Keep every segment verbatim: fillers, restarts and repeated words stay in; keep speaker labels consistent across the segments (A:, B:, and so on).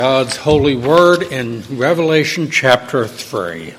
A: God's holy word in Revelation chapter three.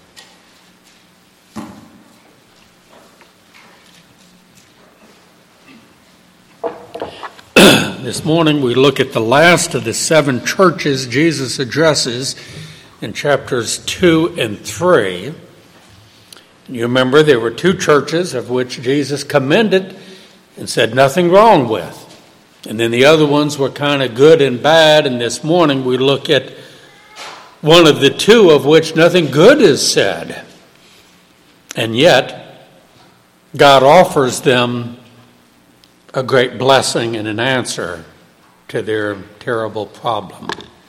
A: This morning we look at the last of the seven churches Jesus addresses in chapters two and three. You remember there were two churches of which Jesus commended and said nothing wrong with. And then the other ones were kind of good and bad, and this morning we look at one of the two of which nothing good is said. And yet, God offers them a great blessing and an answer to their terrible problem.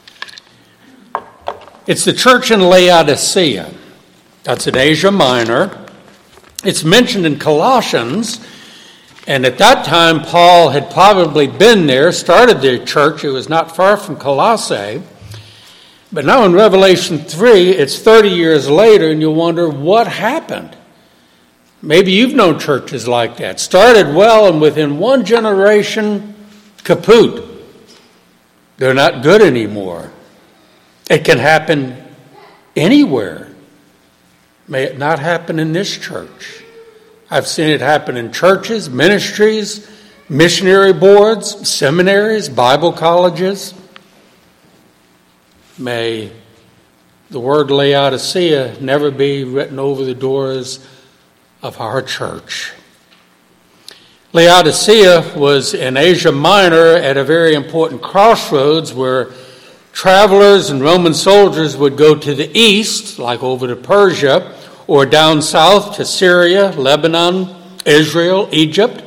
A: It's the church in Laodicea. That's in Asia Minor. It's mentioned in Colossians. And at that time, Paul had probably been there, started the church. It was not far from Colossae. But now in Revelation three, it's thirty years later, and you'll wonder what happened. Maybe you've known churches like that. Started well, and within one generation, kaput. They're not good anymore. It can happen anywhere. May it not happen in this church. I've seen it happen in churches, ministries, missionary boards, seminaries, Bible colleges. May the word Laodicea never be written over the doors of our church. Laodicea was in Asia Minor at a very important crossroads where travelers and Roman soldiers would go to the east, like over to Persia, or down south to Syria, Lebanon, Israel, Egypt.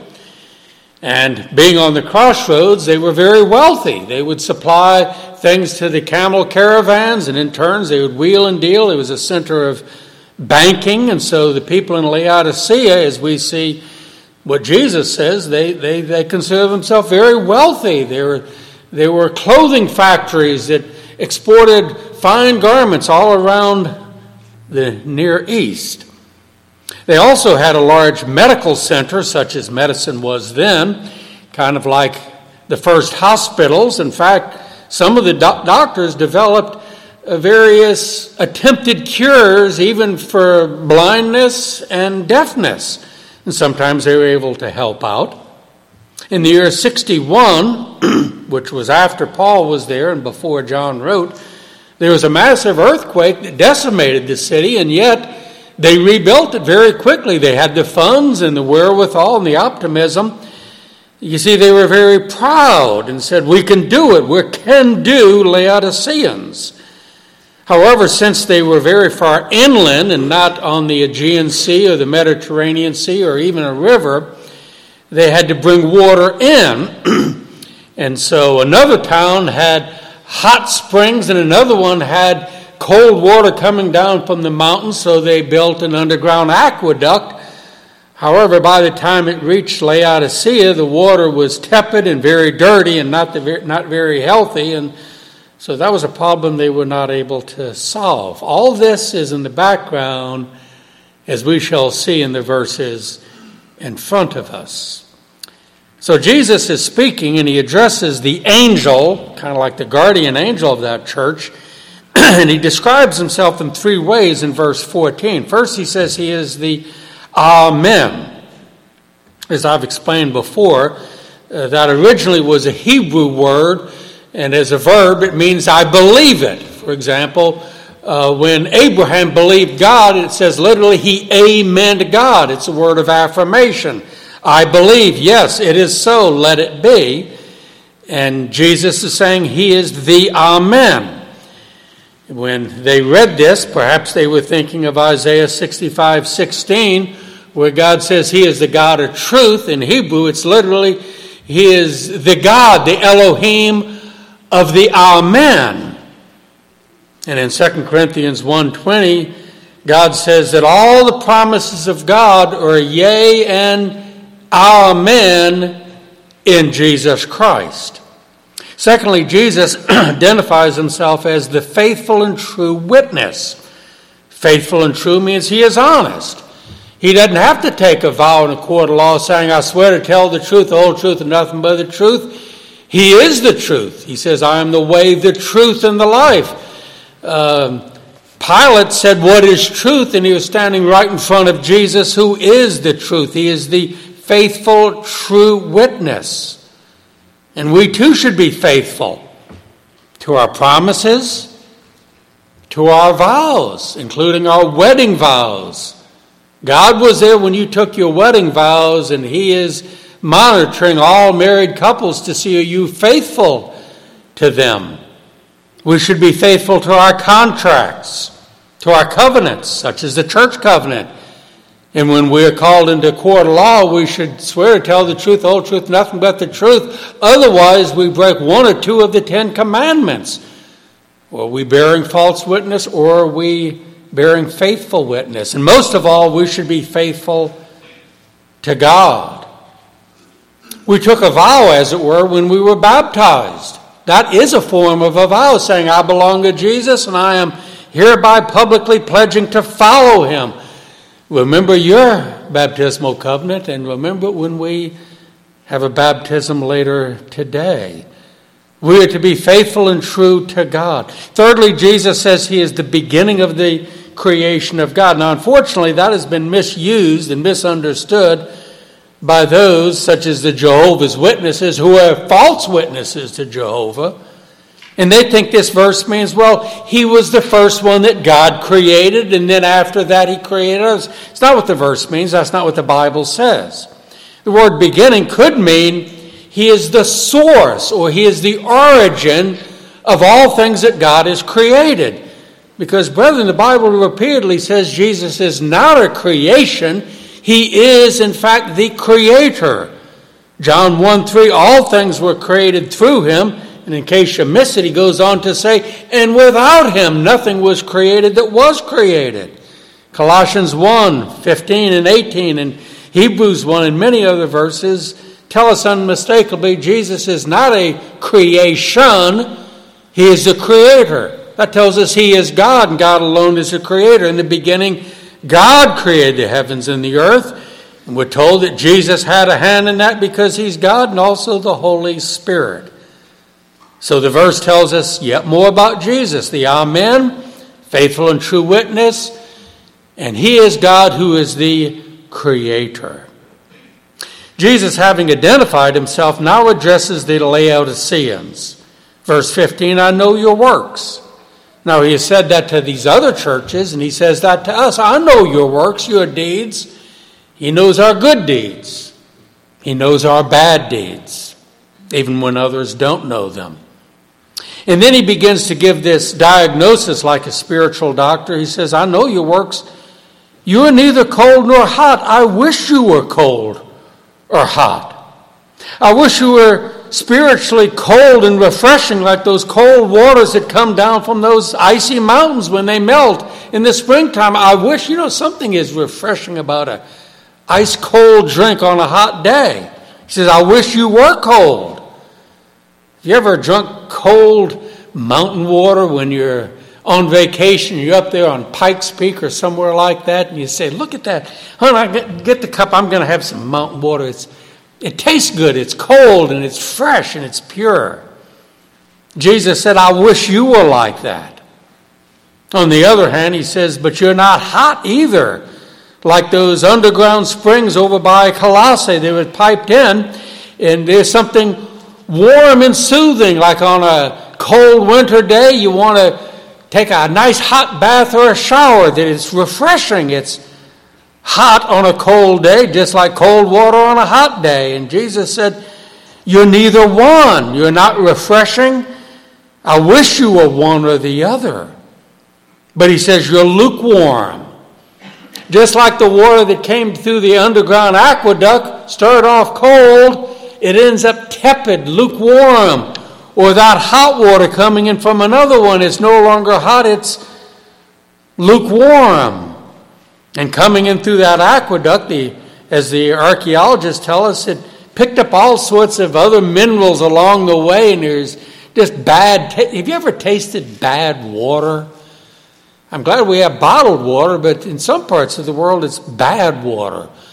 A: And being on the crossroads, they were very wealthy. They would supply things to the camel caravans, and in turns they would wheel and deal. It was a center of banking, and so the people in Laodicea, as we see what Jesus says, they they, they consider themselves very wealthy. They were, they were clothing factories that exported fine garments all around the Near East. They also had a large medical center, such as medicine was then, kind of like the first hospitals. In fact, some of the do- doctors developed uh, various attempted cures, even for blindness and deafness. And sometimes they were able to help out. In the year sixty-one, which was after Paul was there and before John wrote, there was a massive earthquake that decimated the city, and yet they rebuilt it very quickly. They had the funds and the wherewithal and the optimism. You see, they were very proud and said, we can do it. We can do Laodiceans. However, since they were very far inland and not on the Aegean Sea or the Mediterranean Sea or even a river, they had to bring water in. And so another town had hot springs, and another one had cold water coming down from the mountains, so they built an underground aqueduct. However, by the time it reached Laodicea, the water was tepid and very dirty and not the, not very healthy, and so that was a problem they were not able to solve. All this is in the background, as we shall see in the verses in front of us. So Jesus is speaking, and he addresses the angel, kind of like the guardian angel of that church, and he describes himself in three ways in verse fourteen. First, he says he is the Amen. As I've explained before, uh, that originally was a Hebrew word, and as a verb, it means I believe it. For example, uh, when Abraham believed God, it says literally he amened God. It's a word of affirmation. I believe, yes, it is so, let it be. And Jesus is saying he is the Amen. When they read this, perhaps they were thinking of Isaiah sixty-five sixteen, where God says he is the God of truth. In Hebrew, it's literally, he is the God, the Elohim of the Amen. And in Second Corinthians one twenty, God says that all the promises of God are yea and Amen in Jesus Christ. Secondly, Jesus identifies himself as the faithful and true witness. Faithful and true means he is honest. He doesn't have to take a vow in a court of law saying, I swear to tell the truth, the whole truth, and nothing but the truth. He is the truth. He says, I am the way, the truth, and the life. Um, Pilate said, what is truth? And he was standing right in front of Jesus, who is the truth. He is the faithful, true witness. And we too should be faithful to our promises, to our vows, including our wedding vows. God was there when you took your wedding vows, and he is monitoring all married couples to see are you faithful to them. We should be faithful to our contracts, to our covenants, such as the church covenant. And when we are called into court of law, we should swear to tell the truth, the whole truth, nothing but the truth. Otherwise, we break one or two of the Ten Commandments. Are we bearing false witness, or are we bearing faithful witness? And most of all, we should be faithful to God. We took a vow, as it were, when we were baptized. That is a form of a vow, saying, I belong to Jesus, and I am hereby publicly pledging to follow him. Remember your baptismal covenant, and remember when we have a baptism later today. We are to be faithful and true to God. Thirdly, Jesus says he is the beginning of the creation of God. Now, unfortunately, that has been misused and misunderstood by those such as the Jehovah's Witnesses, who are false witnesses to Jehovah. And they think this verse means, well, he was the first one that God created, and then after that he created us. It's not what the verse means. That's not what the Bible says. The word beginning could mean he is the source, or he is the origin of all things that God has created. Because, brethren, the Bible repeatedly says Jesus is not a creation. He is, in fact, the creator. John one three, all things were created through him. And in case you miss it, he goes on to say, and without him nothing was created that was created. Colossians one fifteen and eighteen, and Hebrews one and many other verses tell us unmistakably Jesus is not a creation. He is the creator. That tells us he is God, and God alone is the creator. In the beginning, God created the heavens and the earth. And we're told that Jesus had a hand in that because he's God, and also the Holy Spirit. So the verse tells us yet more about Jesus, the Amen, faithful and true witness, and he is God who is the creator. Jesus, having identified himself, now addresses the Laodiceans. Verse fifteen, I know your works. Now he has said that to these other churches, and he says that to us. I know your works, your deeds. He knows our good deeds. He knows our bad deeds, even when others don't know them. And then he begins to give this diagnosis like a spiritual doctor. He says, I know your works. You are neither cold nor hot. I wish you were cold or hot. I wish you were spiritually cold and refreshing like those cold waters that come down from those icy mountains when they melt in the springtime. I wish, you know, something is refreshing about a ice cold drink on a hot day. He says, I wish you were cold. Have you ever drunk cold mountain water when you're on vacation? You're up there on Pikes Peak or somewhere like that, and you say, look at that. Honey, get, get the cup. I'm going to have some mountain water. It's, it tastes good. It's cold, and it's fresh, and it's pure. Jesus said, I wish you were like that. On the other hand, he says, but you're not hot either. Like those underground springs over by Colossae, they were piped in, and there's something warm and soothing, like on a cold winter day, you want to take a nice hot bath or a shower, that it's refreshing. It's hot on a cold day, just like cold water on a hot day. And Jesus said, you're neither one. You're not refreshing. I wish you were one or the other. But he says, you're lukewarm. Just like the water that came through the underground aqueduct, started off cold, it ends up tepid, lukewarm. Or that hot water coming in from another one, it's no longer hot, it's lukewarm. And coming in through that aqueduct, the, as the archaeologists tell us, it picked up all sorts of other minerals along the way, and there's just bad. Ta- have you ever tasted bad water? I'm glad we have bottled water, but in some parts of the world it's bad water.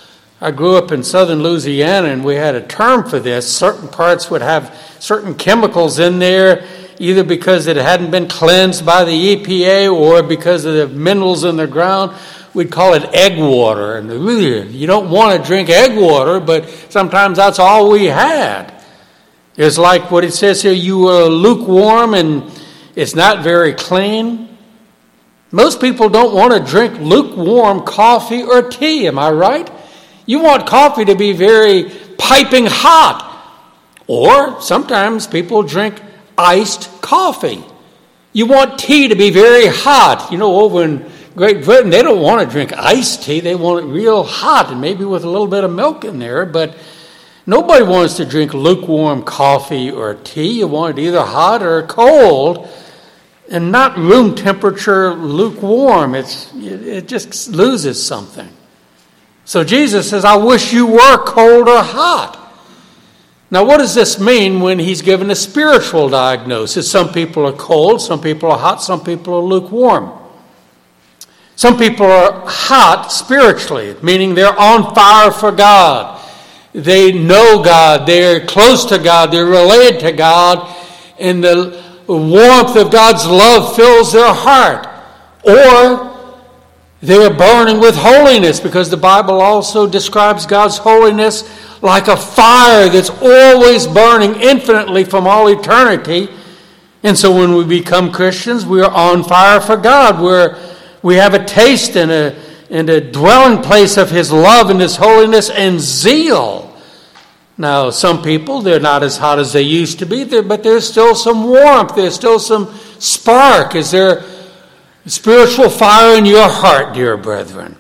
A: I grew up in southern Louisiana, and we had a term for this. Certain parts would have certain chemicals in there, either because it hadn't been cleansed by the E P A or because of the minerals in the ground. We'd call it egg water. And you don't want to drink egg water, but sometimes that's all we had. It's like what it says here, you were lukewarm and it's not very clean. Most people don't want to drink lukewarm coffee or tea, am I right? You want coffee to be very piping hot. Or sometimes people drink iced coffee. You want tea to be very hot. You know, over in Great Britain, they don't want to drink iced tea. They want it real hot and maybe with a little bit of milk in there. But nobody wants to drink lukewarm coffee or tea. You want it either hot or cold and not room temperature lukewarm. It's, it just loses something. So Jesus says, I wish you were cold or hot. Now, what does this mean when he's given a spiritual diagnosis? Some people are cold, some people are hot, some people are lukewarm. Some people are hot spiritually, meaning they're on fire for God. They know God, they're close to God, they're related to God, and the warmth of God's love fills their heart. Or they're burning with holiness, because the Bible also describes God's holiness like a fire that's always burning infinitely from all eternity. And so when we become Christians, we are on fire for God. We're, we have a taste and a, and a dwelling place of His love and His holiness and zeal. Now, some people, they're not as hot as they used to be, but there's still some warmth. There's still some spark. Is there spiritual fire in your heart, dear brethren?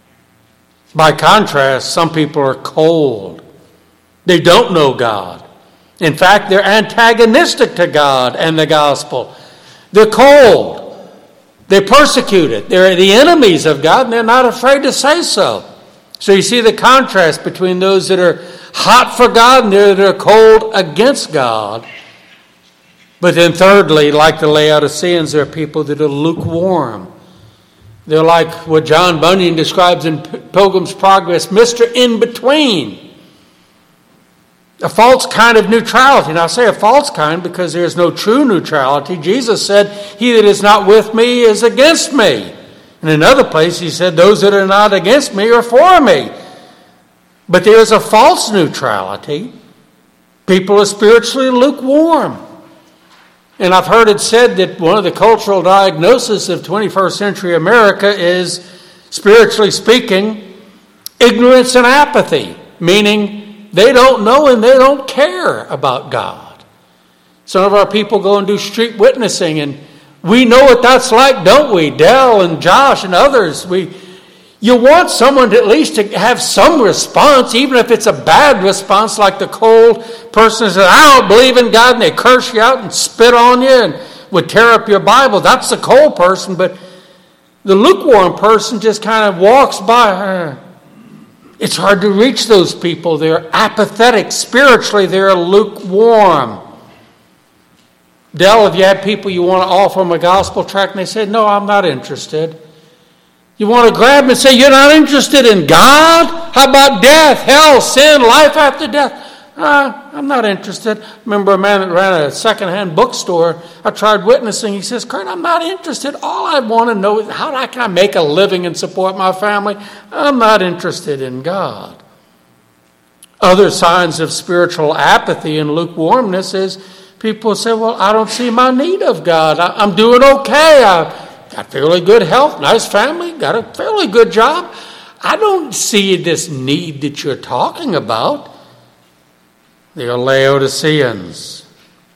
A: By contrast, some people are cold. They don't know God. In fact, they're antagonistic to God and the gospel. They're cold. They're persecuted. They're the enemies of God, and they're not afraid to say so. So you see the contrast between those that are hot for God and those that are cold against God. But then thirdly, like the Laodiceans, there are people that are lukewarm. They're like what John Bunyan describes in Pilgrim's Progress, Mister In-Between. A false kind of neutrality. And I say a false kind because there is no true neutrality. Jesus said, he that is not with me is against me. And in another place he said, those that are not against me are for me. But there is a false neutrality. People are spiritually lukewarm. And I've heard it said that one of the cultural diagnoses of twenty-first century America is, spiritually speaking, ignorance and apathy, meaning they don't know and they don't care about God. Some of our people go and do street witnessing, and we know what that's like, don't we? Dell and Josh and others. We, you want someone to at least to have some response, even if it's a bad response, like the cold person says, I don't believe in God, and they curse you out and spit on you and would tear up your Bible. That's the cold person. But the lukewarm person just kind of walks by. It's hard to reach those people. They're apathetic. Spiritually, they're lukewarm. Dell, if you had people you want to offer them a gospel tract, and they say, no, I'm not interested. You want to grab them and say, you're not interested in God? How about death, hell, sin, life after death? Uh, I'm not interested. I remember a man that ran a secondhand bookstore. I tried witnessing. He says, Kurt, I'm not interested. All I want to know is how can I make a living and support my family? I'm not interested in God. Other signs of spiritual apathy and lukewarmness is people say, well, I don't see my need of God. I, I'm doing okay. I got fairly good health, nice family, got a fairly good job. I don't see this need that you're talking about. They are Laodiceans.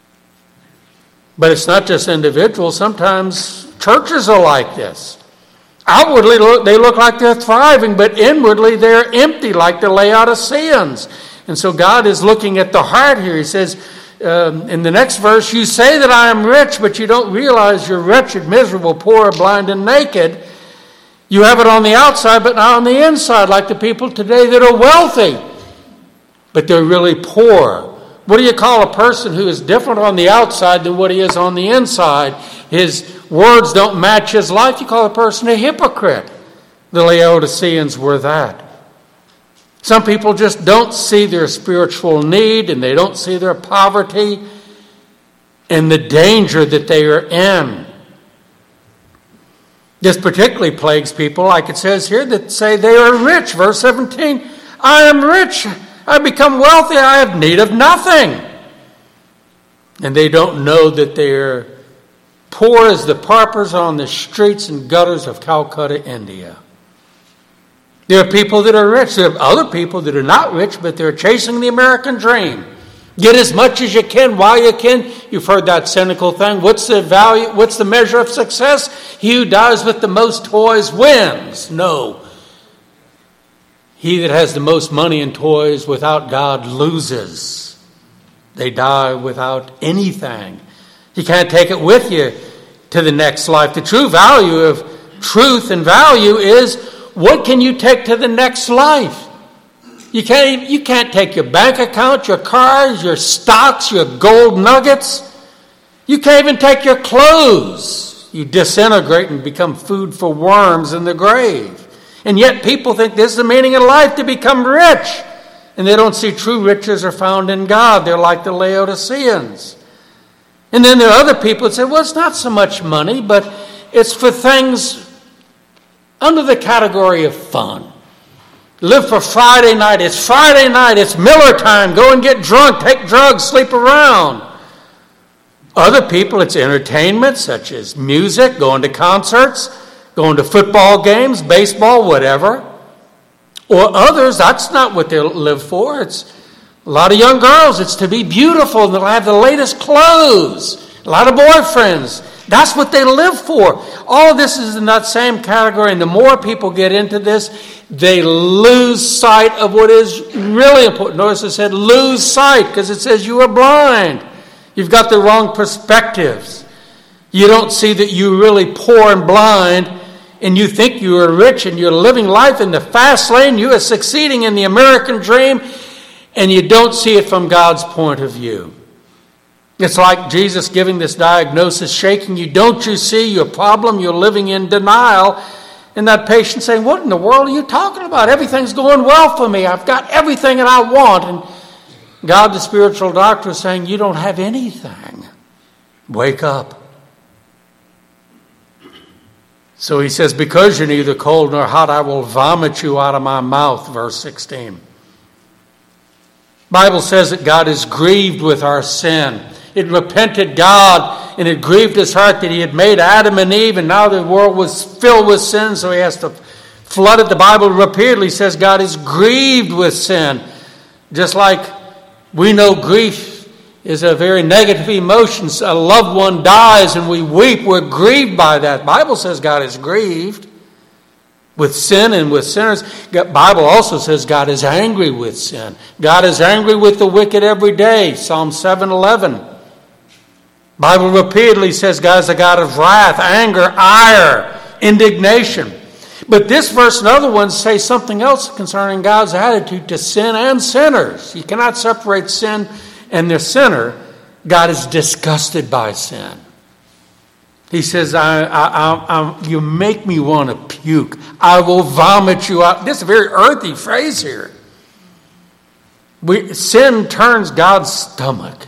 A: But it's not just individuals. Sometimes churches are like this. Outwardly, they look like they're thriving, but inwardly they're empty like the Laodiceans. And so God is looking at the heart here. He says, Um, in the next verse, you say that I am rich, but you don't realize you're wretched, miserable, poor, blind, and naked. You have it on the outside, but not on the inside, like the people today that are wealthy, but they're really poor. What do you call a person who is different on the outside than what he is on the inside? His words don't match his life. You call a person a hypocrite. The Laodiceans were that. Some people just don't see their spiritual need, and they don't see their poverty and the danger that they are in. This particularly plagues people, like it says here, that say they are rich. Verse seventeen, I am rich, I become wealthy, I have need of nothing. And they don't know that they are poor as the paupers on the streets and gutters of Calcutta, India. There are people that are rich. There are other people that are not rich, but they're chasing the American dream. Get as much as you can while you can. You've heard that cynical thing. What's the value? What's the measure of success? He who dies with the most toys wins. No. He that has the most money and toys without God loses. They die without anything. You can't take it with you to the next life. The true value of truth and value is, what can you take to the next life? You can't, you can't take your bank account, your cars, your stocks, your gold nuggets. You can't even take your clothes. You disintegrate and become food for worms in the grave. And yet people think this is the meaning of life, to become rich. And they don't see true riches are found in God. They're like the Laodiceans. And then there are other people that say, well, it's not so much money, but it's for things under the category of fun. Live for Friday night. It's Friday night. It's Miller time. Go and get drunk, take drugs, sleep around. Other people, it's entertainment, such as music, going to concerts, going to football games, baseball, whatever. Or others, that's not what they live for. It's a lot of young girls. It's to be beautiful, and they'll have the latest clothes. A lot of boyfriends. That's what they live for. All of this is in that same category, and the more people get into this, they lose sight of what is really important. Notice it said lose sight, because it says you are blind. You've got the wrong perspectives. You don't see that you're really poor and blind, and you think you are rich, and you're living life in the fast lane. You are succeeding in the American dream, and you don't see it from God's point of view. It's like Jesus giving this diagnosis, shaking you. Don't you see your problem? You're living in denial. And that patient saying, what in the world are you talking about? Everything's going well for me. I've got everything that I want. And God, the spiritual doctor, is saying, you don't have anything. Wake up. So he says, because you're neither cold nor hot, I will vomit you out of my mouth. Verse sixteen. Bible says that God is grieved with our sin. It repented God, and it grieved his heart that he had made Adam and Eve, and now the world was filled with sin, so he has to flood it. The Bible repeatedly says God is grieved with sin. Just like we know grief is a very negative emotion. A loved one dies and we weep. We're grieved by that. The Bible says God is grieved with sin and with sinners. The Bible also says God is angry with sin. God is angry with the wicked every day. Psalm seven eleven. Bible repeatedly says God is a God of wrath, anger, ire, indignation. But this verse and other ones say something else concerning God's attitude to sin and sinners. You cannot separate sin and the sinner. God is disgusted by sin. He says, I, I, I, I, you make me want to puke. I will vomit you out. This is a very earthy phrase here. We, sin turns God's stomach.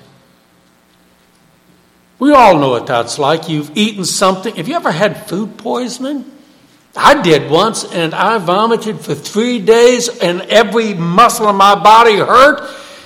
A: We all know what that's like. You've eaten something. Have you ever had food poisoning? I did once, and I vomited for three days, and every muscle in my body hurt.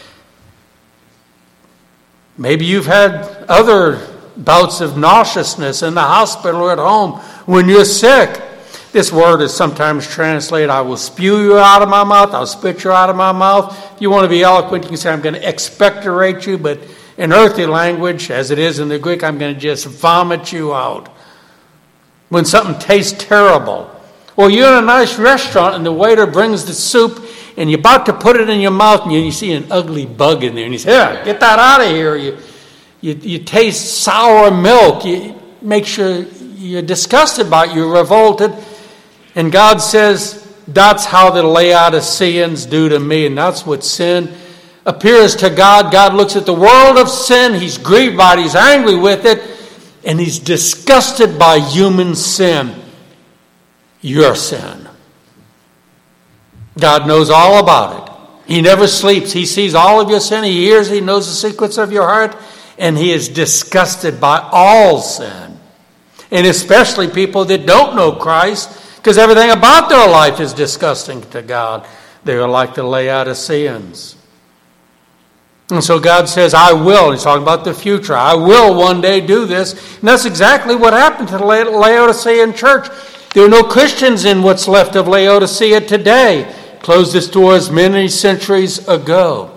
A: Maybe you've had other bouts of nauseousness in the hospital or at home when you're sick. This word is sometimes translated, I will spew you out of my mouth, I'll spit you out of my mouth. If you want to be eloquent, you can say, I'm going to expectorate you, but in earthly language, as it is in the Greek, I'm going to just vomit you out. When something tastes terrible. Or you're in a nice restaurant and the waiter brings the soup and you're about to put it in your mouth and you see an ugly bug in there. And you say, yeah, get that out of here. You, you, you taste sour milk. You make sure you're disgusted by it. You're revolted. And God says, that's how the Laodiceans do to me. And that's what sin appears to God. God looks at the world of sin. He's grieved by it. He's angry with it. And he's disgusted by human sin. Your sin. God knows all about it. He never sleeps. He sees all of your sin. He hears, he knows the secrets of your heart. And he is disgusted by all sin. And especially people that don't know Christ, because everything about their life is disgusting to God. They are like the Laodiceans. And so God says, I will. He's talking about the future. I will one day do this. And that's exactly what happened to the Laodicean church. There are no Christians in what's left of Laodicea today. Closed its doors many centuries ago.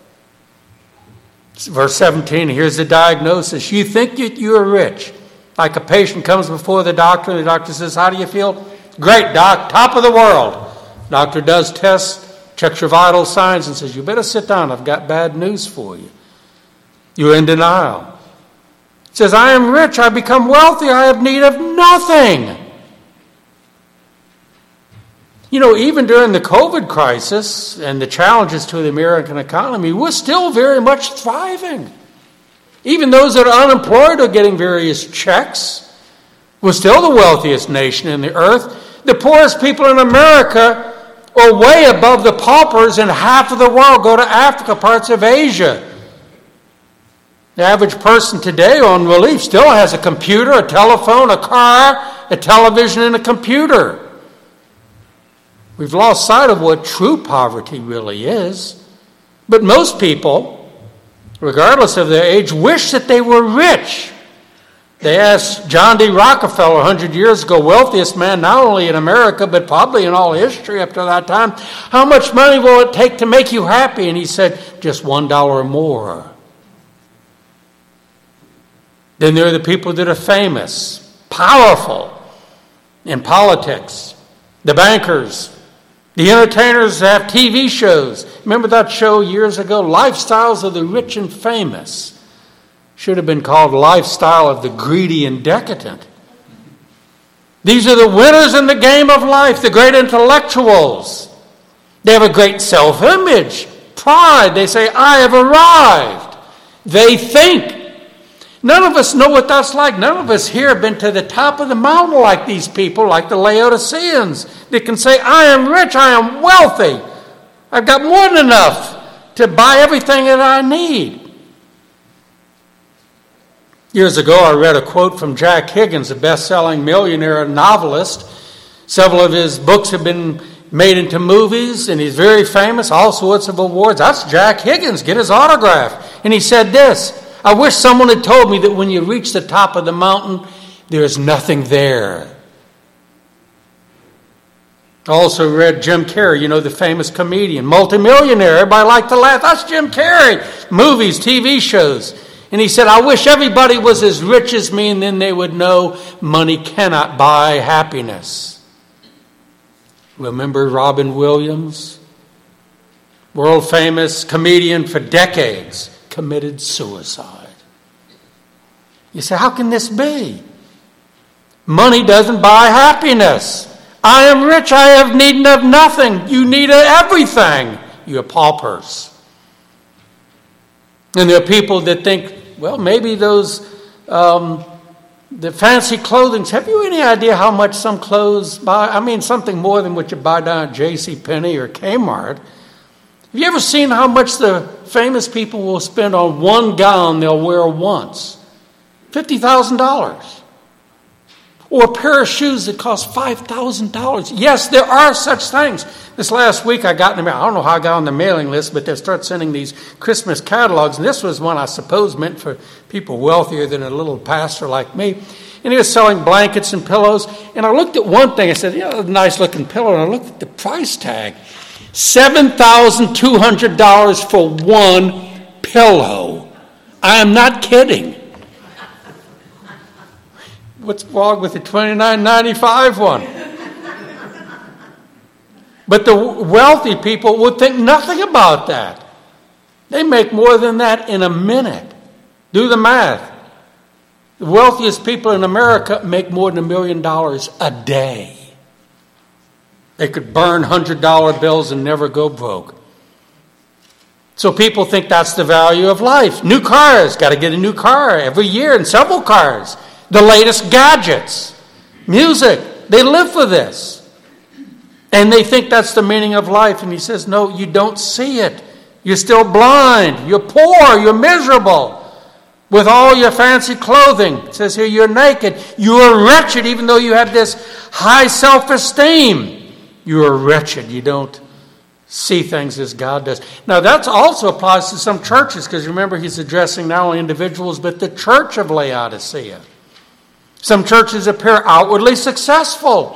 A: Verse seventeen, here's the diagnosis. You think that you are rich. Like a patient comes before the doctor, and the doctor says, how do you feel? Great, doc, top of the world. Doctor does tests, checks your vital signs, and says, you better sit down. I've got bad news for you. You're in denial. He says, I am rich. I become wealthy. I have need of nothing. You know, even during the COVID crisis and the challenges to the American economy, we're still very much thriving. Even those that are unemployed are getting various checks. We're still the wealthiest nation in the earth. The poorest people in America are way above the paupers in half of the world. Go to Africa, parts of Asia. The average person today on relief still has a computer, a telephone, a car, a television, and a computer. We've lost sight of what true poverty really is. But most people, regardless of their age, wish that they were rich. They asked John D. Rockefeller one hundred years ago, wealthiest man not only in America, but probably in all history up to that time, how much money will it take to make you happy? And he said, just one dollar more. Then there are the people that are famous, powerful in politics, the bankers, the entertainers that have T V shows. Remember that show years ago, Lifestyles of the Rich and Famous? Should have been called Lifestyle of the Greedy and Decadent. These are the winners in the game of life, the great intellectuals. They have a great self-image, pride. They say, I have arrived. They think. None of us know what that's like. None of us here have been to the top of the mountain like these people, like the Laodiceans. They can say, I am rich, I am wealthy. I've got more than enough to buy everything that I need. Years ago, I read a quote from Jack Higgins, a best-selling millionaire novelist. Several of his books have been made into movies, and he's very famous, all sorts of awards. That's Jack Higgins. Get his autograph. And he said this, I wish someone had told me that when you reach the top of the mountain, there's nothing there. I also read Jim Carrey, you know, the famous comedian, multimillionaire. Everybody liked to laugh. That's Jim Carrey. Movies, T V shows. And he said, I wish everybody was as rich as me, and then they would know money cannot buy happiness. Remember Robin Williams? World famous comedian for decades. Committed suicide. You say, how can this be? Money doesn't buy happiness. I am rich, I have need of nothing. You need everything. You're paupers. And there are people that think, well, maybe those, um, the fancy clothing, have you any idea how much some clothes buy? I mean, something more than what you buy down at J C Penney or Kmart. Have you ever seen how much the famous people will spend on one gown they'll wear once? fifty thousand dollars. Or a pair of shoes that cost five thousand dollars. Yes, there are such things. This last week I got in the mail. I don't know how I got on the mailing list, but they start sending these Christmas catalogs. And this was one I suppose meant for people wealthier than a little pastor like me. And he was selling blankets and pillows. And I looked at one thing. I said, yeah, that's a nice looking pillow. And I looked at the price tag. seven thousand two hundred dollars for one pillow. I am not kidding. What's wrong with the twenty-nine ninety-five one? But the wealthy people would think nothing about that. They make more than that in a minute. Do the math. The wealthiest people in America make more than a million dollars a day. They could burn one hundred dollar bills and never go broke. So people think that's the value of life. New cars, got to get a new car every year and several cars. The latest gadgets, music, they live for this. And they think that's the meaning of life. And he says, no, you don't see it. You're still blind. You're poor. You're miserable. With all your fancy clothing. It says here, you're naked. You are wretched, even though you have this high self-esteem. You are wretched. You don't see things as God does. Now, that also applies to some churches, because remember, he's addressing not only individuals, but the church of Laodicea. Some churches appear outwardly successful.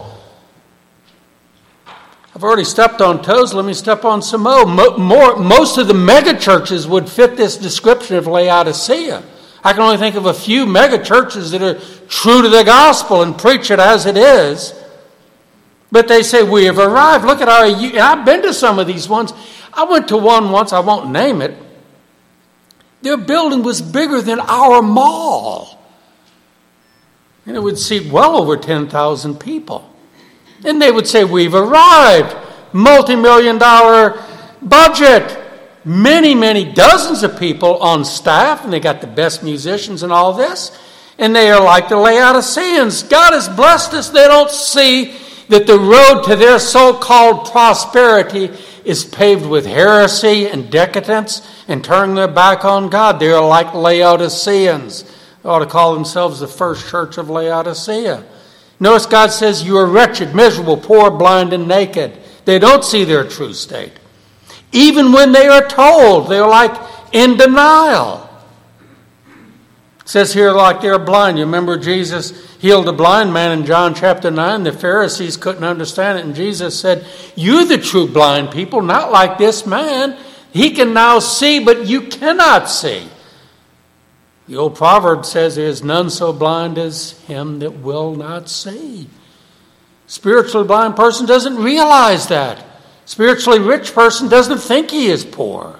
A: I've already stepped on toes. Let me step on some more. more. Most of the mega churches would fit this description of Laodicea. I can only think of a few mega churches that are true to the gospel and preach it as it is. But they say, we have arrived. Look at our... And I've been to some of these ones. I went to one once. I won't name it. Their building was bigger than our mall. And it would seat well over ten thousand people. And they would say, we've arrived. Multi-million dollar budget. Many, many dozens of people on staff. And they got the best musicians and all this. And they are like the Laodiceans. God has blessed us. They don't see that the road to their so-called prosperity is paved with heresy and decadence and turning their back on God. They are like Laodiceans. They ought to call themselves the first church of Laodicea. Notice God says, you are wretched, miserable, poor, blind, and naked. They don't see their true state. Even when they are told, they are like in denial. It says here like they're blind. You remember Jesus healed a blind man in John chapter nine. The Pharisees couldn't understand it. And Jesus said, you're the true blind people, not like this man. He can now see, but you cannot see. The old proverb says, there is none so blind as him that will not see. Spiritually blind person doesn't realize that. Spiritually rich person doesn't think he is poor.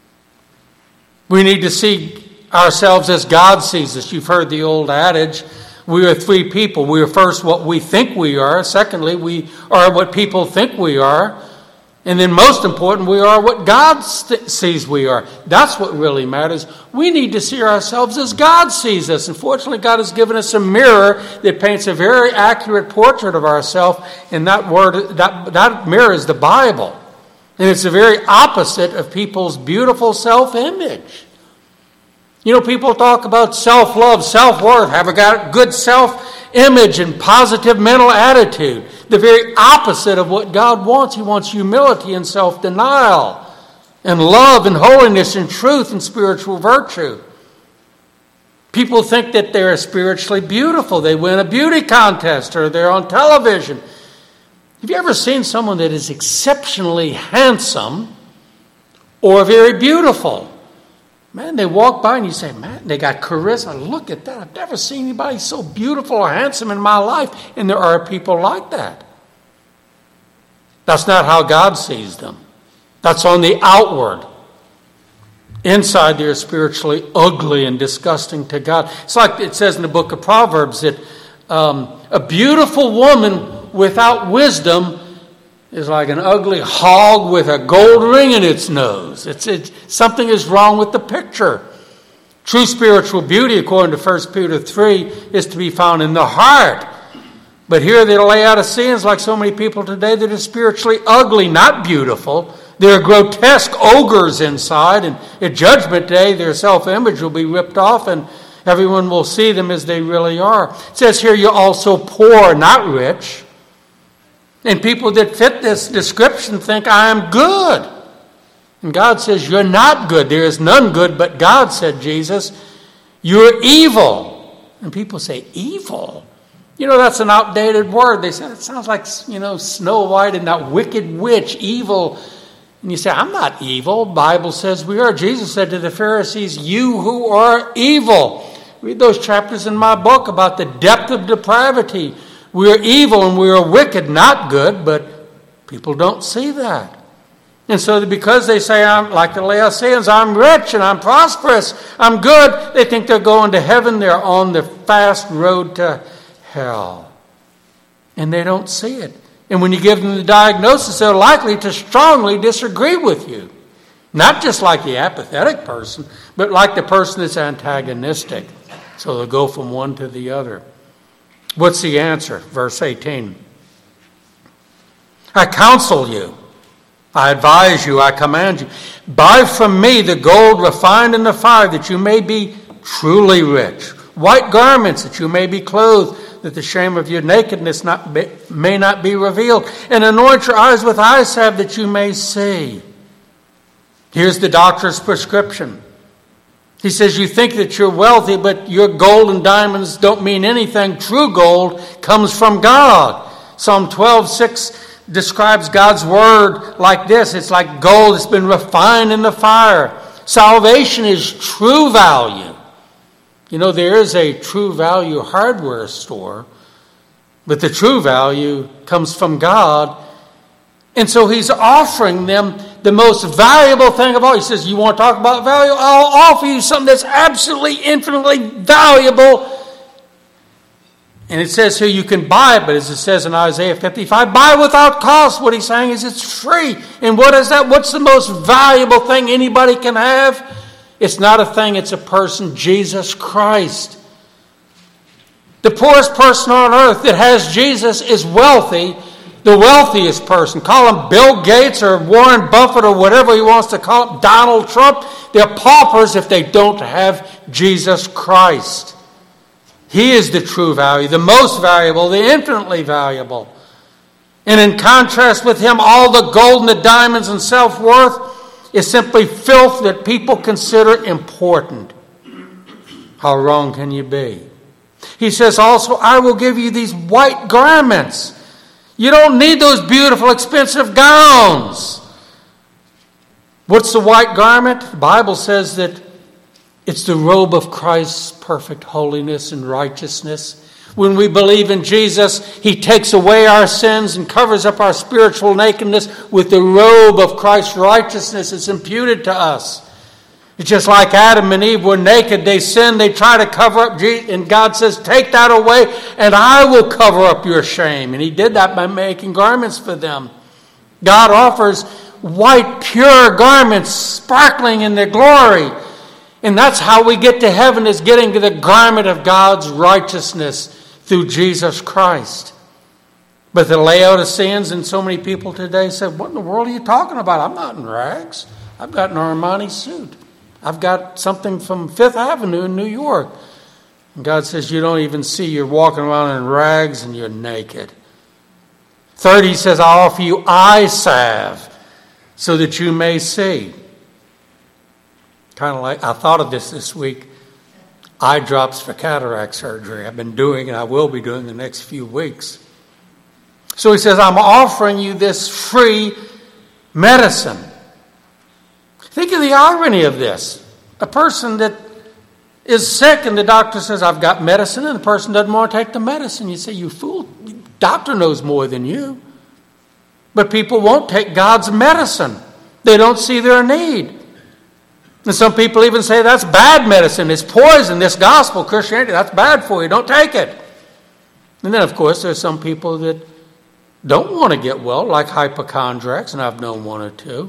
A: We need to see ourselves as God sees us. You've heard the old adage, we are three people. We are first what we think we are. Secondly, we are what people think we are. And then most important, we are what God st- sees we are. That's what really matters. We need to see ourselves as God sees us. And fortunately, God has given us a mirror that paints a very accurate portrait of ourselves. And that word, that, that mirror is the Bible. And it's the very opposite of people's beautiful self-image. You know, people talk about self-love, self-worth, have a good self-image and positive mental attitude. The very opposite of what God wants. He wants humility and self-denial and love and holiness and truth and spiritual virtue. People think that they're spiritually beautiful. They win a beauty contest or they're on television. Have you ever seen someone that is exceptionally handsome or very beautiful? Man, they walk by and you say, man, they got charisma. Look at that. I've never seen anybody so beautiful or handsome in my life. And there are people like that. That's not how God sees them. That's on the outward. Inside, they're spiritually ugly and disgusting to God. It's like it says in the book of Proverbs that um, a beautiful woman without wisdom is like an ugly hog with a gold ring in its nose. It's, it's something is wrong with the picture. True spiritual beauty, according to First Peter three, is to be found in the heart. But here the Laodiceans, like so many people today, that are spiritually ugly, not beautiful. They're grotesque ogres inside, and at Judgment Day, their self-image will be ripped off, and everyone will see them as they really are. It says here, you're also poor, not rich. And people that fit this description think, I am good. And God says, you're not good. There is none good but God, said Jesus. You're evil. And people say, evil? You know, that's an outdated word. They say, it sounds like, you know, Snow White and that wicked witch, evil. And you say, I'm not evil. The Bible says we are. Jesus said to the Pharisees, you who are evil. Read those chapters in my book about the depth of depravity. We are evil and we are wicked, not good, but people don't see that. And so because they say, I'm like the Laodiceans, I'm rich and I'm prosperous, I'm good, they think they're going to heaven. They're on the fast road to hell. And they don't see it. And when you give them the diagnosis, they're likely to strongly disagree with you. Not just like the apathetic person, but like the person that's antagonistic. So they'll go from one to the other. What's the answer? Verse eighteen. I counsel you, I advise you, I command you, buy from me the gold refined in the fire, that you may be truly rich, white garments, that you may be clothed, that the shame of your nakedness not be, may not be revealed, and anoint your eyes with eye salve, that you may see. Here's the doctor's prescription. He says, you think that you're wealthy, but your gold and diamonds don't mean anything. True gold comes from God. Psalm twelve six describes God's word like this. It's like gold that's been refined in the fire. Salvation is true value. You know, there is a true value hardware store, but the true value comes from God. And so he's offering them the most valuable thing of all. He says, you want to talk about value? I'll offer you something that's absolutely, infinitely valuable. And it says here you can buy it, but as it says in Isaiah fifty-five, buy without cost. What he's saying is it's free. And what is that? What's the most valuable thing anybody can have? It's not a thing, it's a person, Jesus Christ. The poorest person on earth that has Jesus is wealthy. The wealthiest person, call him Bill Gates or Warren Buffett or whatever he wants to call him, Donald Trump, they're paupers if they don't have Jesus Christ. He is the true value, the most valuable, the infinitely valuable. And in contrast with him, all the gold and the diamonds and self-worth is simply filth that people consider important. How wrong can you be? He says also, I will give you these white garments. You don't need those beautiful, expensive gowns. What's the white garment? The Bible says that it's the robe of Christ's perfect holiness and righteousness. When we believe in Jesus, he takes away our sins and covers up our spiritual nakedness with the robe of Christ's righteousness. It's imputed to us. It's just like Adam and Eve were naked. They sinned. They try to cover up. And God says, take that away and I will cover up your shame. And he did that by making garments for them. God offers white, pure garments sparkling in their glory. And that's how we get to heaven, is getting to the garment of God's righteousness through Jesus Christ. But the Laodiceans and so many people today said, what in the world are you talking about? I'm not in rags. I've got an Armani suit. I've got something from Fifth Avenue in New York. And God says, you don't even see. You're walking around in rags and you're naked. Third, he says, I'll offer you eye salve so that you may see. Kind of like, I thought of this this week. Eye drops for cataract surgery. I've been doing and I will be doing the next few weeks. So he says, I'm offering you this free medicine. Think of the irony of this. A person that is sick and the doctor says, I've got medicine, and the person doesn't want to take the medicine. You say, you fool, the doctor knows more than you. But people won't take God's medicine. They don't see their need. And some people even say that's bad medicine. It's poison. This gospel, Christianity, that's bad for you. Don't take it. And then, of course, there's some people that don't want to get well, like hypochondriacs, and I've known one or two.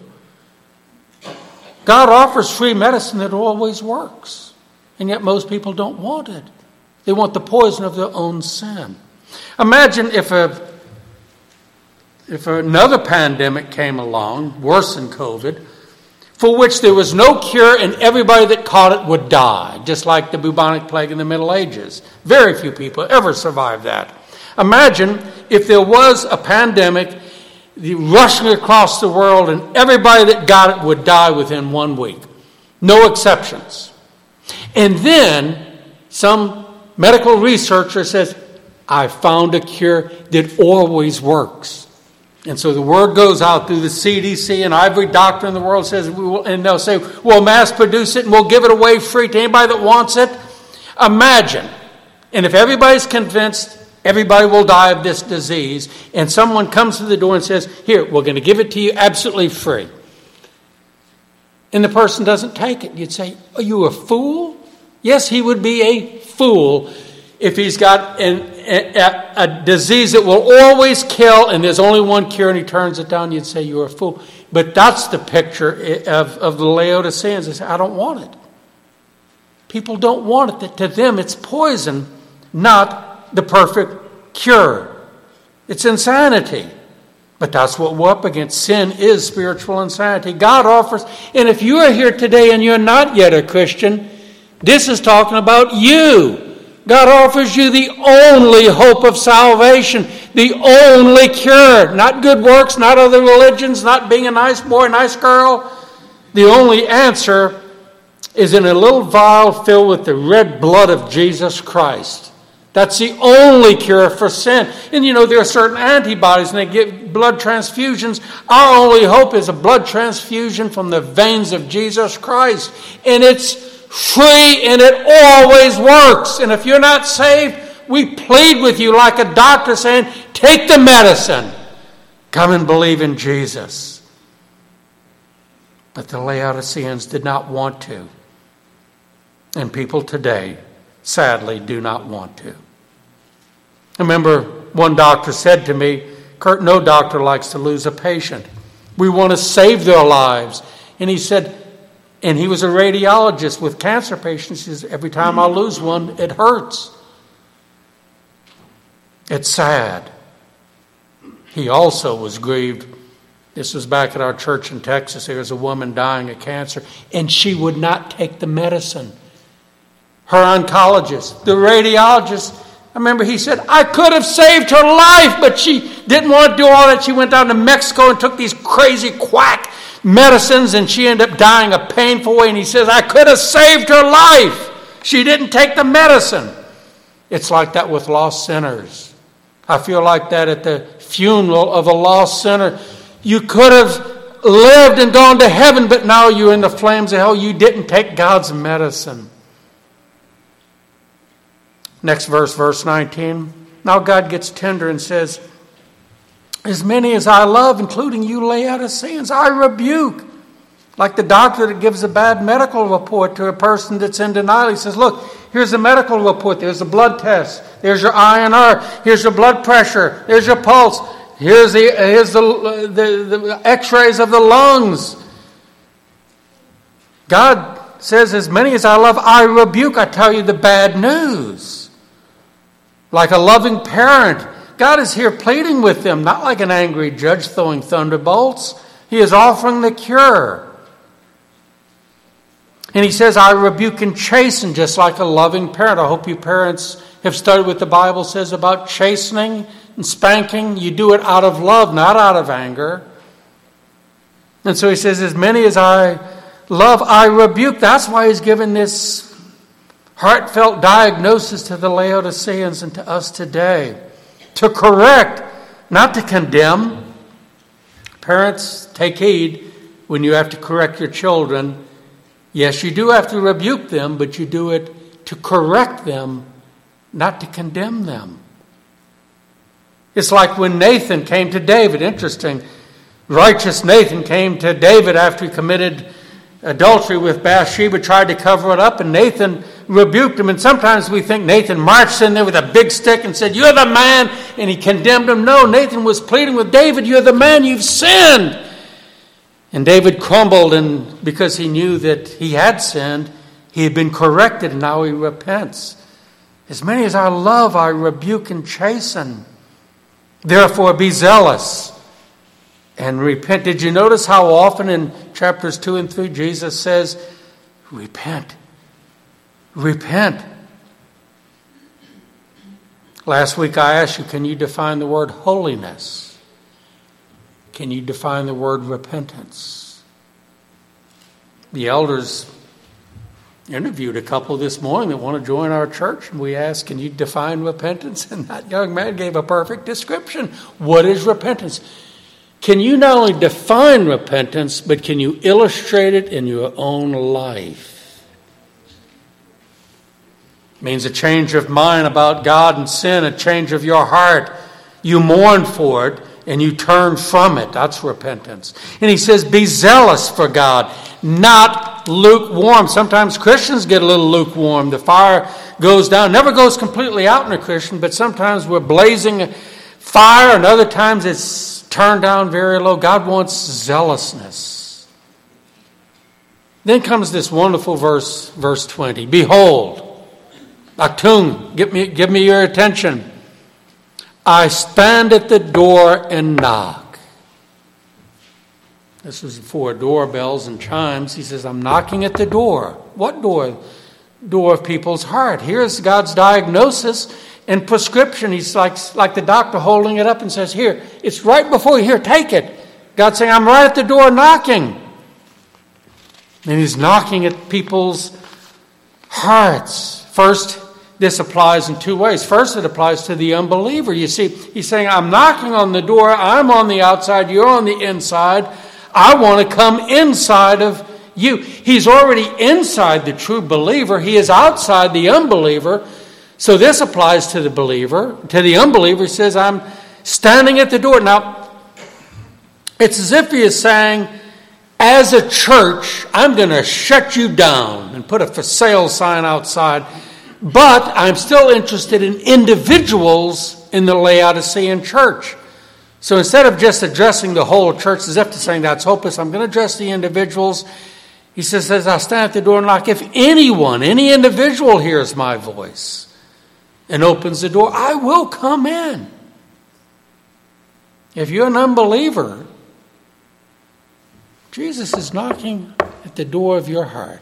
A: God offers free medicine that always works. And yet most people don't want it. They want the poison of their own sin. Imagine if a if another pandemic came along, worse than COVID, for which there was no cure and everybody that caught it would die, just like the bubonic plague in the Middle Ages. Very few people ever survived that. Imagine if there was a pandemic rushing across the world and everybody that got it would die within one week. No exceptions. And then some medical researcher says, I found a cure that always works. And so the word goes out through the C D C, and every doctor in the world says, we will, and they'll say, we'll mass produce it and we'll give it away free to anybody that wants it. Imagine. And if everybody's convinced everybody will die of this disease, and someone comes to the door and says, here, we're going to give it to you absolutely free. And the person doesn't take it. You'd say, are you a fool? Yes, he would be a fool if he's got an, a, a disease that will always kill and there's only one cure and he turns it down. You'd say, you're a fool. But that's the picture of, of the Laodiceans. They say, I don't want it. People don't want it. To them, it's poison, not the perfect cure. It's insanity. But that's what we're up against. Sin is spiritual insanity. God offers, and if you are here today and you're not yet a Christian, this is talking about you. God offers you the only hope of salvation, the only cure. Not good works, not other religions, not being a nice boy, nice girl. The only answer is in a little vial filled with the red blood of Jesus Christ. That's the only cure for sin. And you know, there are certain antibodies and they get blood transfusions. Our only hope is a blood transfusion from the veins of Jesus Christ. And it's free and it always works. And if you're not saved, we plead with you like a doctor saying, take the medicine. Come and believe in Jesus. But the Laodiceans did not want to. And people today, sadly, do not want to. I remember one doctor said to me, Kurt, no doctor likes to lose a patient. We want to save their lives. And he said, and he was a radiologist with cancer patients. He says, every time I lose one, it hurts. It's sad. He also was grieved. This was back at our church in Texas. There was a woman dying of cancer, and she would not take the medicine. Her oncologist, the radiologist, I remember he said, I could have saved her life, but she didn't want to do all that. She went down to Mexico and took these crazy quack medicines, and she ended up dying a painful way. And he says, I could have saved her life. She didn't take the medicine. It's like that with lost sinners. I feel like that at the funeral of a lost sinner. You could have lived and gone to heaven, but now you're in the flames of hell. You didn't take God's medicine. Next verse, verse nineteen. Now God gets tender and says, as many as I love, including you Laodiceans, I rebuke. Like the doctor that gives a bad medical report to a person that's in denial. He says, look, here's a medical report. There's a blood test. There's your I N R. Here's your blood pressure. There's your pulse. Here's the, here's the, the, the x-rays of the lungs. God says, as many as I love, I rebuke. I tell you the bad news. Like a loving parent, God is here pleading with them, not like an angry judge throwing thunderbolts. He is offering the cure. And he says, I rebuke and chasten, just like a loving parent. I hope you parents have studied what the Bible says about chastening and spanking. You do it out of love, not out of anger. And so he says, as many as I love, I rebuke. That's why he's given this heartfelt diagnosis to the Laodiceans and to us today. To correct, not to condemn. Parents, take heed when you have to correct your children. Yes, you do have to rebuke them, but you do it to correct them, not to condemn them. It's like when Nathan came to David. Interesting. Righteous Nathan came to David after he committed adultery with Bathsheba, tried to cover it up, and Nathan rebuked him. And sometimes we think Nathan marched in there with a big stick and said, you're the man, and he condemned him. No, Nathan was pleading with David, you're the man, you've sinned. And David crumbled, and because he knew that he had sinned, he had been corrected, and now he repents. As many as I love, I rebuke and chasten. Therefore be zealous and repent. Did you notice how often in chapters two and three Jesus says, repent, repent. Last week I asked you, can you define the word holiness? Can you define the word repentance? The elders interviewed a couple this morning that want to join our church, and we asked, can you define repentance? And that young man gave a perfect description. What is repentance? Can you not only define repentance, but can you illustrate it in your own life? It means a change of mind about God and sin, a change of your heart. You mourn for it and you turn from it. That's repentance. And he says, be zealous for God, not lukewarm. Sometimes Christians get a little lukewarm. The fire goes down, never goes completely out in a Christian, but sometimes we're blazing fire and other times it's turned down very low. God wants zealousness. Then comes this wonderful verse, verse twenty. Behold, Actung, give me, give me your attention. I stand at the door and knock. This was before doorbells and chimes. He says, I'm knocking at the door. What door? Door of people's heart. Here's God's diagnosis and prescription. He's like, like the doctor holding it up and says, here, it's right before you. Here, take it. God's saying, I'm right at the door knocking. And he's knocking at people's hearts. First, this applies in two ways. First, it applies to the unbeliever. You see, he's saying, I'm knocking on the door. I'm on the outside. You're on the inside. I want to come inside of you. He's already inside the true believer. He is outside the unbeliever. So this applies to the believer. To the unbeliever, he says, I'm standing at the door. Now, it's as if he is saying, as a church, I'm going to shut you down and put a for sale sign outside. But I'm still interested in individuals in the Laodicean church. So instead of just addressing the whole church as if to saying that's hopeless, I'm going to address the individuals. He says, as I stand at the door and knock, if anyone, any individual hears my voice and opens the door, I will come in. If you're an unbeliever, Jesus is knocking at the door of your heart.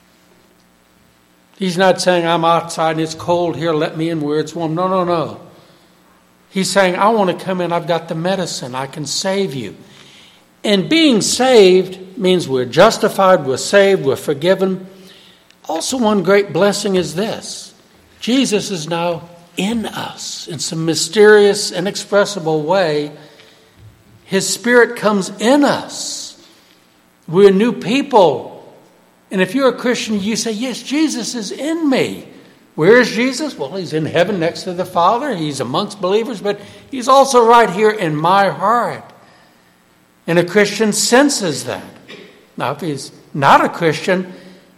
A: He's not saying, I'm outside and it's cold here, let me in where it's warm. No, no, no. He's saying, I want to come in, I've got the medicine, I can save you. And being saved means we're justified, we're saved, we're forgiven. Also, one great blessing is this. Jesus is now in us in some mysterious, inexpressible way. His Spirit comes in us. We're new people. And if you're a Christian, you say, yes, Jesus is in me. Where is Jesus? Well, he's in heaven next to the Father. He's amongst believers, but he's also right here in my heart. And a Christian senses that. Now, if he's not a Christian,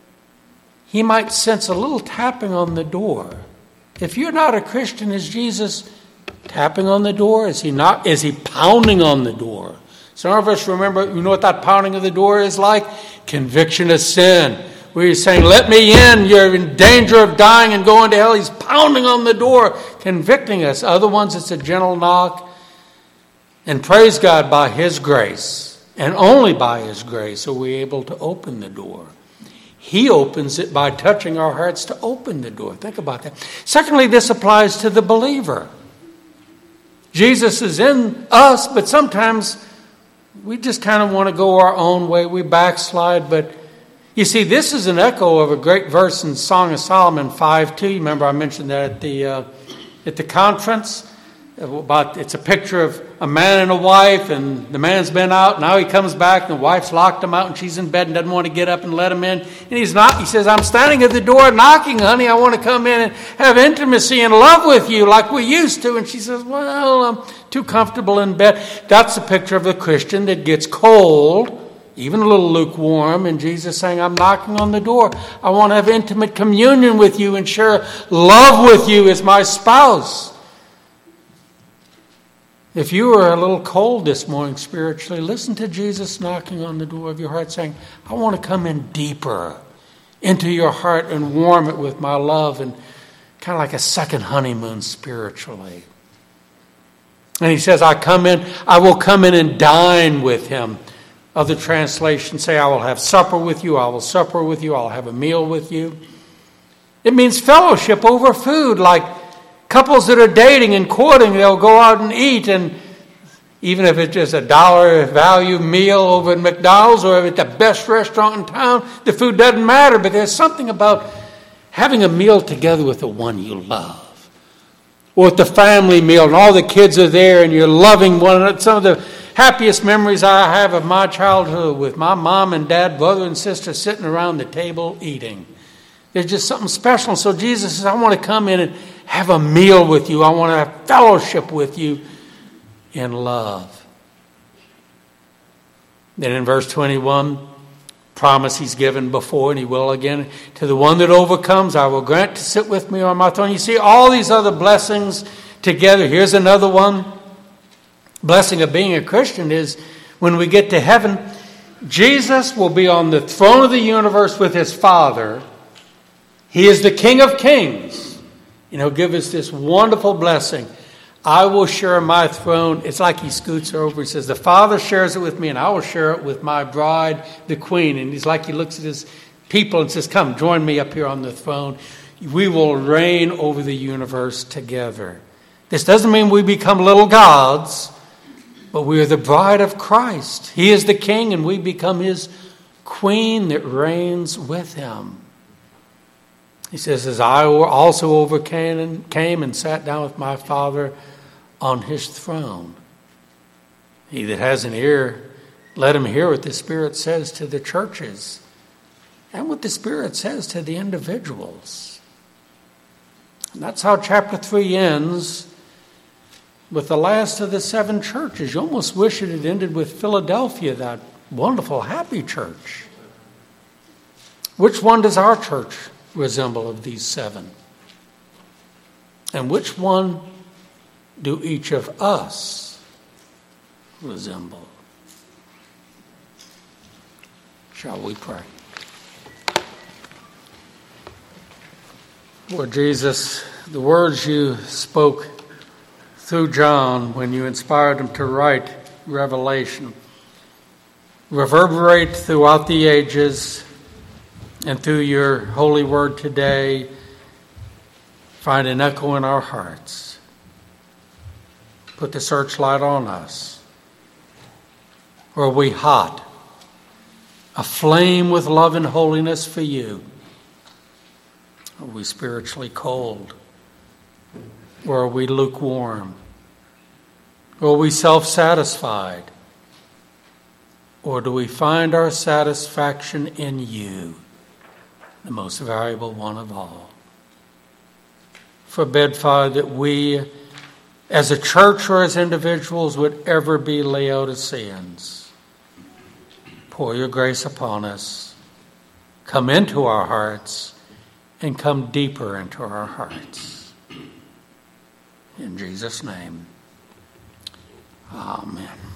A: he might sense a little tapping on the door. If you're not a Christian, is Jesus tapping on the door? Is he not? Is he pounding on the door? Some of us remember, you know what that pounding of the door is like? Conviction of sin. Where he's saying, let me in, you're in danger of dying and going to hell. He's pounding on the door, convicting us. Other ones, it's a gentle knock. And praise God, by his grace, and only by his grace, are we able to open the door. He opens it by touching our hearts to open the door. Think about that. Secondly, this applies to the believer. Jesus is in us, but sometimes we just kind of want to go our own way. We backslide, but you see, this is an echo of a great verse in Song of Solomon five two. You remember I mentioned that at the uh, at the conference. About it's a picture of a man and a wife, and the man's been out. Now he comes back, and the wife's locked him out, and she's in bed and doesn't want to get up and let him in. And he's not. He says, "I'm standing at the door knocking, honey. I want to come in and have intimacy and love with you like we used to." And she says, "Well, I'm too comfortable in bed." That's a picture of the Christian that gets cold, even a little lukewarm, and Jesus saying, I'm knocking on the door. I want to have intimate communion with you and share love with you as my spouse. If you are a little cold this morning spiritually, listen to Jesus knocking on the door of your heart saying, I want to come in deeper into your heart and warm it with my love, and kind of like a second honeymoon spiritually. And he says, I come in, I will come in and dine with him. Other translations say, I will have supper with you, I will supper with you, I'll have a meal with you. It means fellowship over food, like couples that are dating and courting, they'll go out and eat, and even if it's just a dollar value meal over at McDonald's or at the best restaurant in town, the food doesn't matter, but there's something about having a meal together with the one you love. Or at the family meal, and all the kids are there, and you're loving one another. Some of the happiest memories I have of my childhood with my mom and dad, brother and sister sitting around the table eating. There's just something special. So Jesus says, I want to come in and have a meal with you. I want to have fellowship with you in love. Then in verse twenty-one, promise he's given before, and he will again. To the one that overcomes, I will grant to sit with me on my throne. You see all these other blessings together. Here's another one. Blessing of being a Christian is when we get to heaven, Jesus will be on the throne of the universe with his Father. He is the King of Kings. And he'll give us this wonderful blessing. I will share my throne. It's like he scoots over. He says, the Father shares it with me, and I will share it with my bride, the Queen. And he's like he looks at his people and says, come, join me up here on the throne. We will reign over the universe together. This doesn't mean we become little gods, but we are the bride of Christ. He is the king, and we become his queen that reigns with him. He says, as I also overcame and came and sat down with my Father on his throne. He that has an ear, let him hear what the Spirit says to the churches and what the Spirit says to the individuals. And that's how chapter three ends with the last of the seven churches. You almost wish it had ended with Philadelphia, that wonderful, happy church. Which one does our church resemble of these seven? And which one do each of us resemble? Shall we pray? Lord Jesus, the words you spoke through John when you inspired him to write Revelation reverberate throughout the ages, and through your holy word today find an echo in our hearts. Put the searchlight on us. Or are we hot, aflame with love and holiness for you? Are we spiritually cold? Or are we lukewarm? Or are we self-satisfied? Or do we find our satisfaction in you, the most valuable one of all? Forbid, Father, that we, as a church or as individuals, would ever be Laodiceans. Pour your grace upon us. Come into our hearts and come deeper into our hearts. In Jesus' name, amen.